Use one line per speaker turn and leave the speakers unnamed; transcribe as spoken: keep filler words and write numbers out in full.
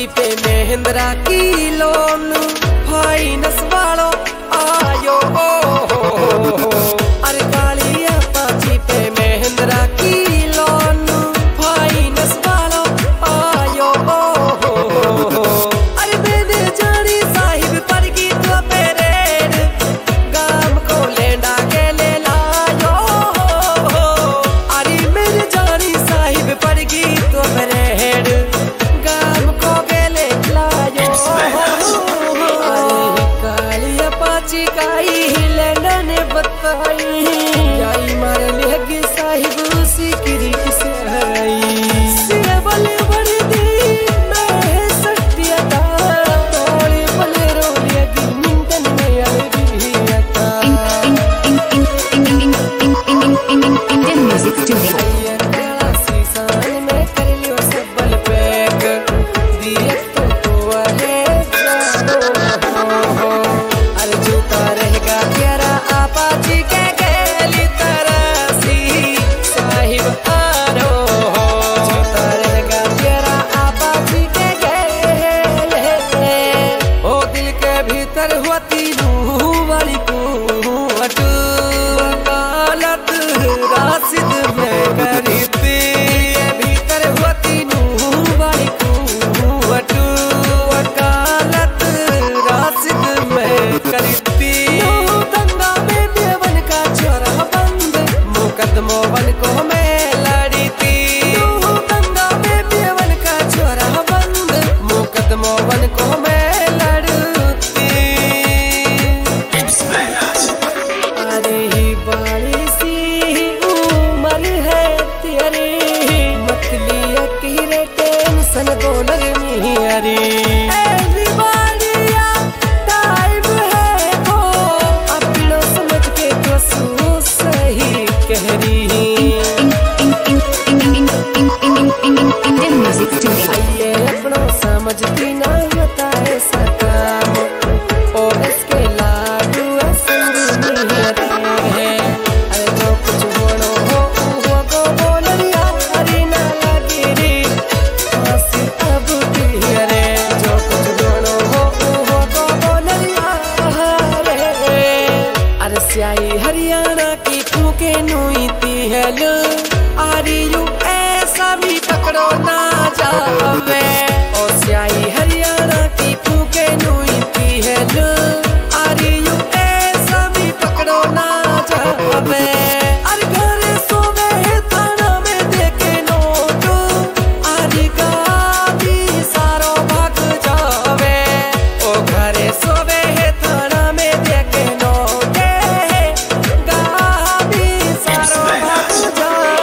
Apache पे महिंद्रा की loan finance वालो आयो ओ हो हो। अरे काली अपाची पे महिंद्रा की लोन फाइनेंस वालो आयो ओ हो हो। अरे मैंने जानी साहिब पर की तो पेरेड गाम को लेंडा के ले लायो हो। अरे मैंने जानी साहिब पर की तो पेरेड गाम को के ले लायो हो। काली अपाची काई लैंडा ने बताई जाई मारे लेगी साहिब उसी की रीत से आई। सिरे बले बड़ी दी मैं सत्याता तोड़े बले रो लेगी मिंटन में आएगी आता।
Indian music studio.
मोहन को मैं लड़ी थी गंगा में बेवन का छोरा बंद मुकदमों को मैं लड़ती। अरे ही बड़ी सी उम्र है तेरी मत लिया कि रे टेंशन को लगनी अरे टाइम है को अपनों समझ के तो सू सही कह रही। Indian music studio.
समझती